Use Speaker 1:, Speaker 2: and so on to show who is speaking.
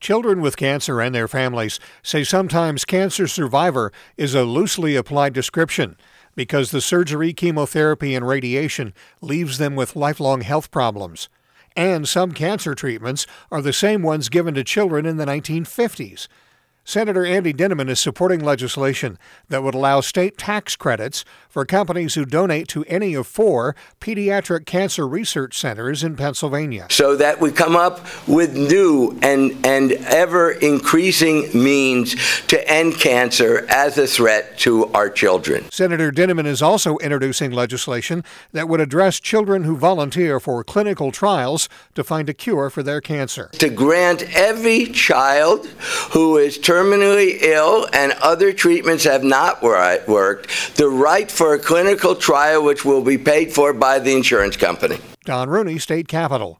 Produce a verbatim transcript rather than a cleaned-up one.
Speaker 1: Children with cancer and their families say sometimes cancer survivor is a loosely applied description because the surgery, chemotherapy, and radiation leaves them with lifelong health problems. And some cancer treatments are the same ones given to children in the nineteen fifties. Senator Andy Dinniman is supporting legislation that would allow state tax credits for companies who donate to any of four pediatric cancer research centers in Pennsylvania.
Speaker 2: So that we come up with new and, and ever-increasing means to end cancer as a threat to our children.
Speaker 1: Senator Dinniman is also introducing legislation that would address children who volunteer for clinical trials to find a cure for their cancer.
Speaker 2: To grant every child who is terminally ill and other treatments have not worked the right for a clinical trial which will be paid for by the insurance company.
Speaker 1: Don Rooney, State Capitol.